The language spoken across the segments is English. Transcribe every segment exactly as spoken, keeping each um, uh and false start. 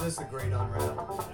this the Great Unravel?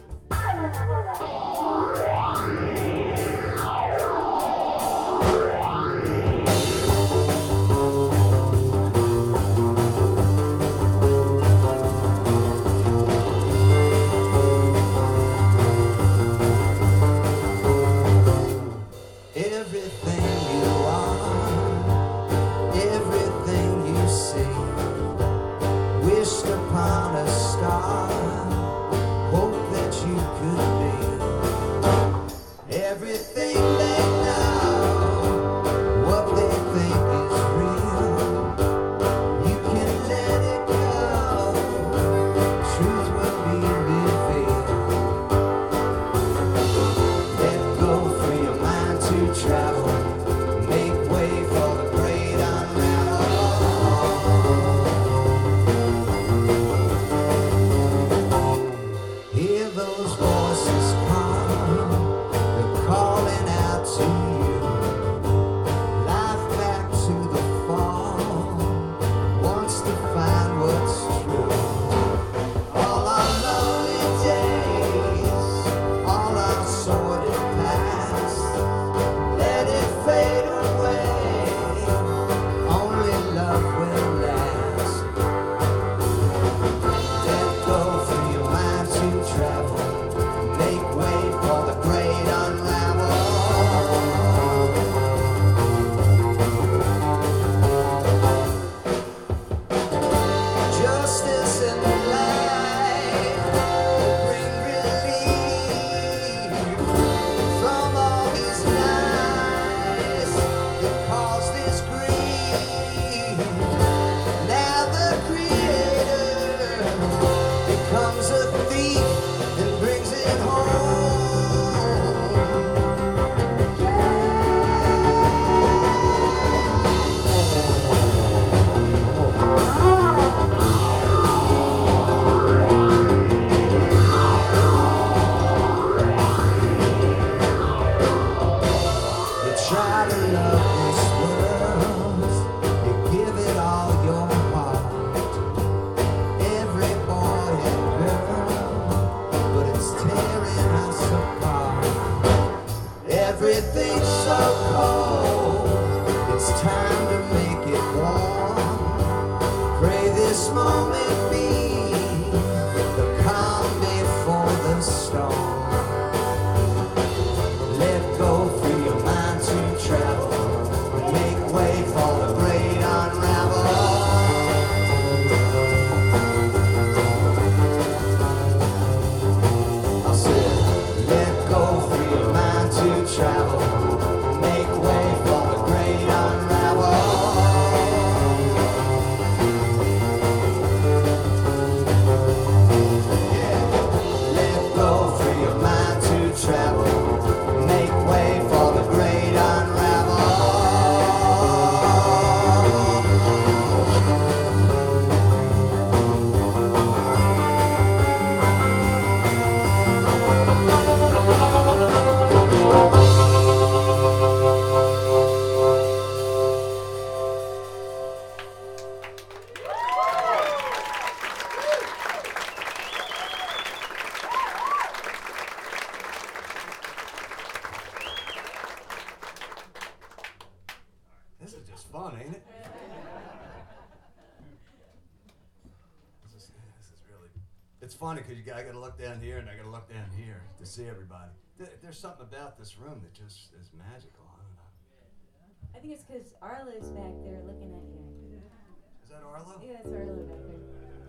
It's funny because you got, I got to look down here and I got to look down here to see everybody. There, there's something about this room that just is magical. I don't know. I think it's because Arlo's back there looking at you. Is that Arlo? Yeah, that's Arlo back there.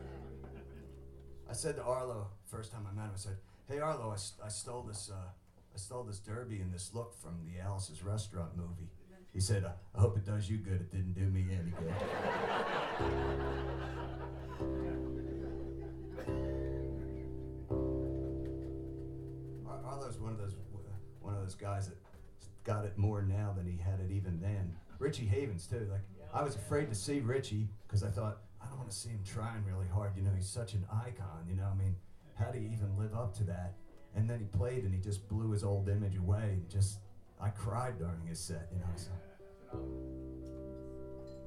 I said to Arlo first time I met him, I said, "Hey Arlo, I, st- I stole this uh, I stole this derby and this look from the Alice's Restaurant movie." He said, "I hope it does you good. It didn't do me any good." Arlo's one of those one of those guys that got it more now than he had it even then. Richie Havens too. Like I was afraid to see Richie because I thought I don't want to see him trying really hard. You know, he's such an icon. You know, I mean, how do you even live up to that? And then he played and he just blew his old image away. And just I cried during his set. You know. So.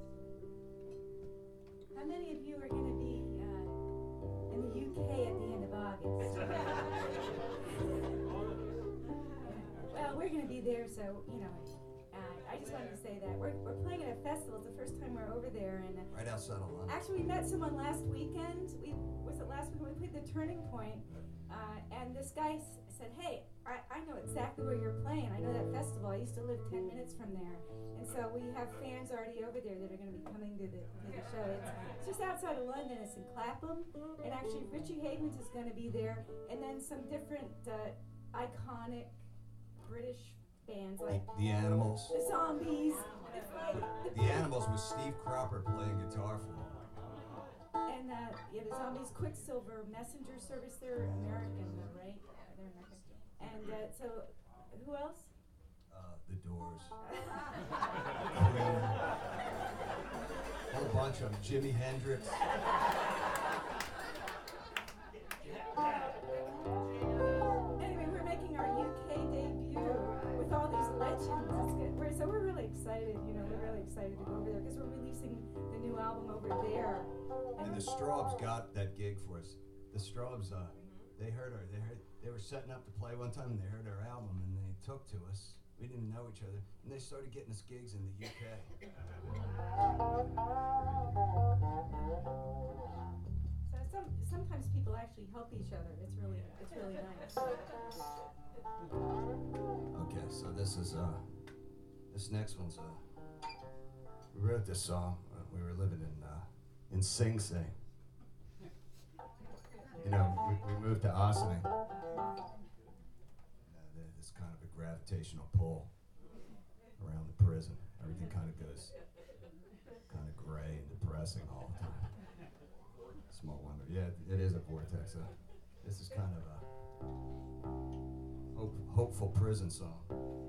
How many of you are going to be uh, in the U K at the end of August. Well, we're going to be there, so, you know, uh, I just wanted to say that. We're, we're playing at a festival. It's the first time we're over there. And uh, Right outside of London. actually, we met someone last weekend. We Was it last weekend? We played the Turning Point. Uh, and this guy s- said, hey, I, I know exactly where you're playing. I know that festival. I used to live ten minutes from there. And so we have fans already over there that are going to be coming to the, to the show. It's, it's just outside of London. It's in Clapham. And actually, Richie Havens is going to be there. And then some different uh, iconic British bands like The, the Animals. the Zombies. It's like the, The Animals with Steve Cropper playing guitar for them. And uh, yeah, the Zombies, Quicksilver, Messenger Service. They're American, though, right? They're American. And uh, so, who else? Uh, the Doors. Queen. Whole bunch of them. Jimi Hendrix. Anyway, we're making our U K debut with all these legends. It's good. We're, so we're really excited. You know, we're really excited to go over there because we're releasing the new album over there. And the Straubs got that gig for us. The Straubs, uh, they heard our, they heard, they were setting up to play one time and they heard our album and they took to us. We didn't know each other and they started getting us gigs in the U K. So some sometimes people actually help each other. It's really it's really nice. Okay, so this is, uh, this next one's, uh, we wrote this song, uh, we were living in, uh, in Sing Sing. You know, we, we moved to Ossining. Uh, there's kind of a gravitational pull around the prison. Everything kind of goes kind of gray and depressing all the time. Small wonder. Yeah, it is a vortex. Uh, this is kind of a hope, hopeful prison song.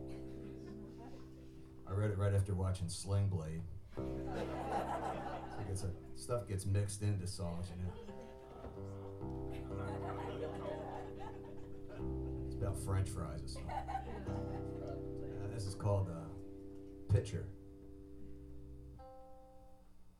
I read it right after watching Sling Blade. So it gets a, stuff gets mixed into songs, you know. It's about French fries or something. Uh, this is called uh, Pitcher.